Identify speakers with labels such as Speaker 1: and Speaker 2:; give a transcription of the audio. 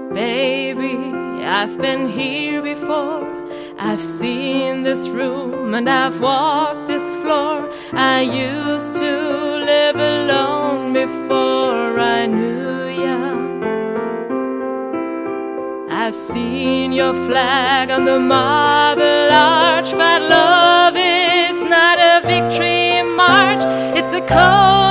Speaker 1: Baby, I've been here before. I've seen this room and I've walked this floor. I used to live alone before I knew ya. I've seen your flag on the marble arch, but love is not a victory march. It's a cold